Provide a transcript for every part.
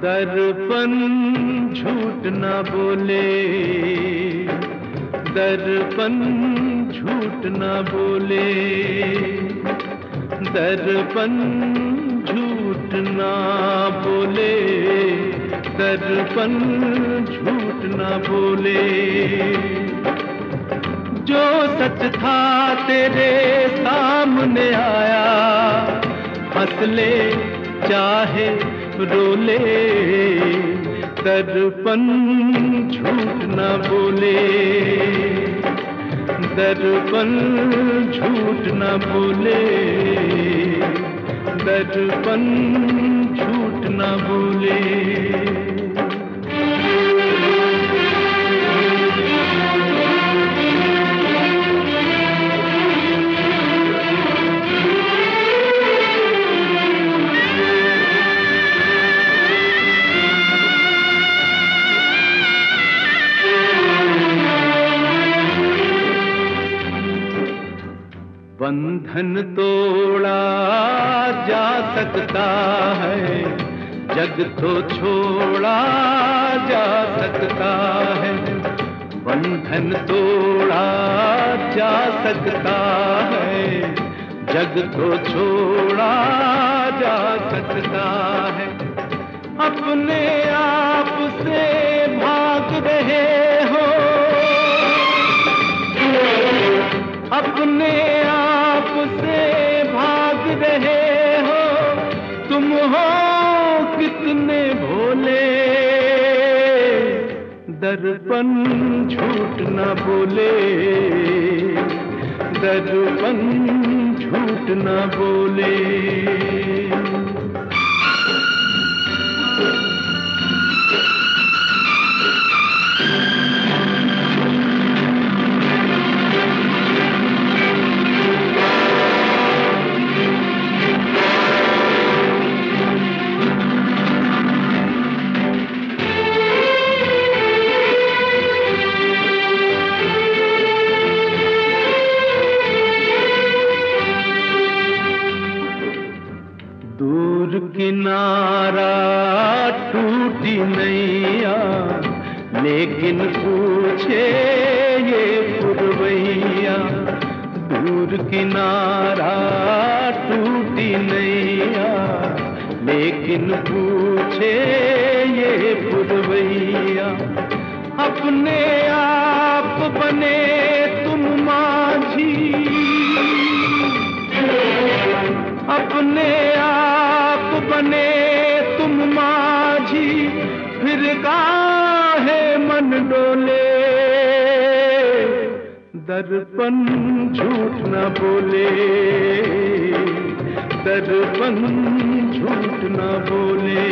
दर्पण झूठ न बोले, दर्पण झूठ न बोले, दर्पण झूठ न बोले, दर्पण झूठ न बोले। जो सच था तेरे सामने आया, हंस ले चाहे रो ले, दर्पण झूठ न बोले, दर्पण झूठ न बोले, दर्पण झूठ न बोले। बंधन तोड़ा जा सकता है, जग तो छोड़ा जा सकता है। बंधन तोड़ा जा सकता है, जग तो छोड़ा जा सकता है। अपने आप से भाग रहे हो, अपने आप से भाग रहे हो, तुम हो कितने भोले, दर्पण झूठ न बोले, दर्पण झूठ न बोले। दूर किनारा टूटी नैया, लेकिन पूछे ये पुरवैया। दूर किनारा टूटी नैया, लेकिन पूछे ये पुरवैया। अपने आप बने तुम माझी, अपने आप बने तुम माझी, फिर काहे मन डोले, दर्पण झूठ न बोले, दर्पण झूठ न बोले।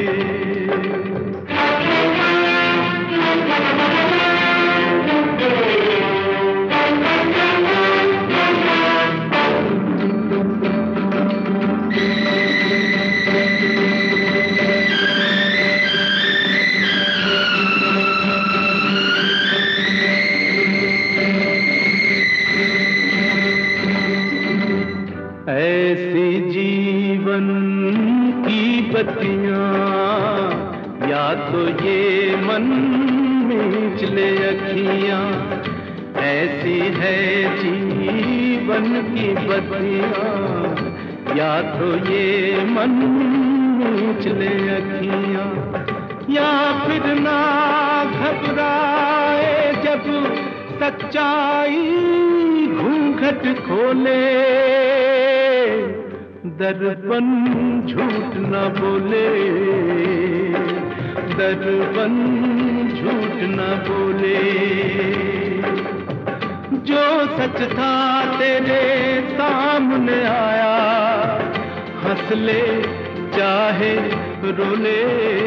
ऐसी जीवन की बत्तियां, या तो ये मन मींच ले अखियां। ऐसी है जीवन की बत्तियां, या तो ये मन मींच ले अखियां। या फिर ना घबराए जब सच्चाई घूंघट खोले, दर्पण झूठ न बोले, दर्पण झूठ न बोले। जो सच था तेरे सामने आया, हंस ले चाहे रो ले,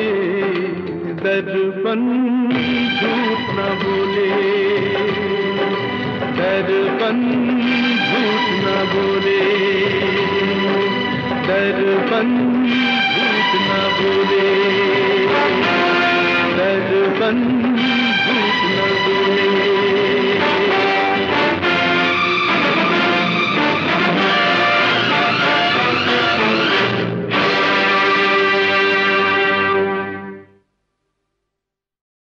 दर्पण झूठ न बोले, दर्पण झूठ न बोले, दर्पण